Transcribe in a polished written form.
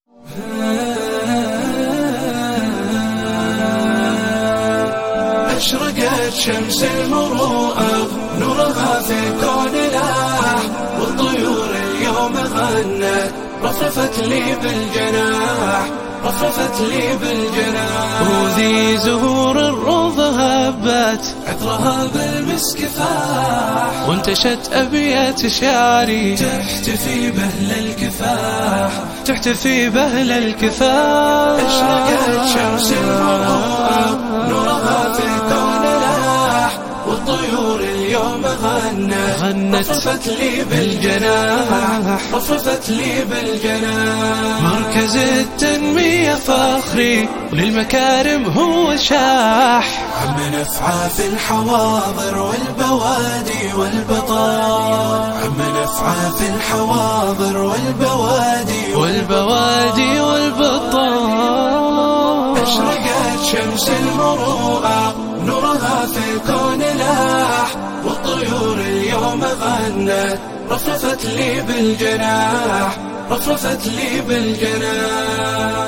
أشرقت شمس المروءة نورها في كون لاح، والطيور اليوم غنت رفرفت لي بالجناح، رفرفت لي بالجناح. وذي زهور الروض هبت عطرها بالمسك فاح، وانتشت أبيات شعري تحتفي بأهل الكفاح، تحتفي بأهل الكفاح. أشرقت شمس المروءة نورها في كون لاح، والطيور اليوم غنت رفرفت لي بالجناح، رفرفت لي بالجناح. مركز التنمية فخري وللمكارم هو شاح، عم نفعى في الحواضر والبوادي والبطار، عم نفعى في الحواضر والبوادي والبطار. أشرقت شمس المروءة نورها في الكون لاح، والطيور اليوم غنت رفرفت لي بالجناح، رفرفت لي بالجناح.